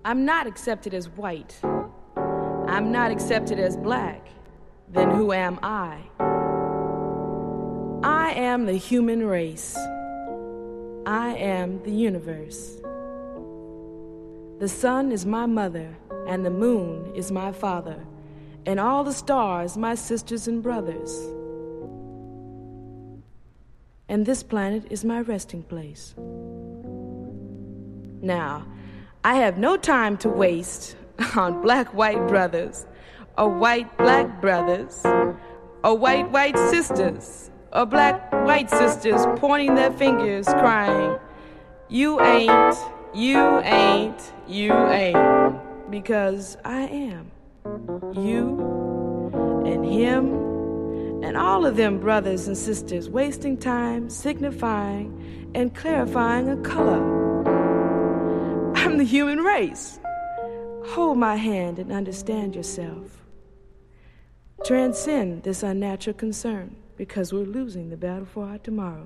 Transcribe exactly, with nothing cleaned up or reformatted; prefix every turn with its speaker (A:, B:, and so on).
A: I'm not accepted as white. I'm not accepted as black. Then who am I? I am the human race. I am the universe. The sun is my mother, and the moon is my father, and all the stars my sisters and brothers. And this planet is my resting place. Now, I have no time to waste on black-white brothers, or white-black brothers, or white-white sisters, or black-white sisters pointing their fingers, crying, "You ain't, you ain't, you ain't," because I am. You and him and all of them brothers and sisters wasting time signifying and clarifying a color. I'm the human race. Hold my hand and understand yourself. Transcend this unnatural concern, because we're losing the battle for our tomorrow.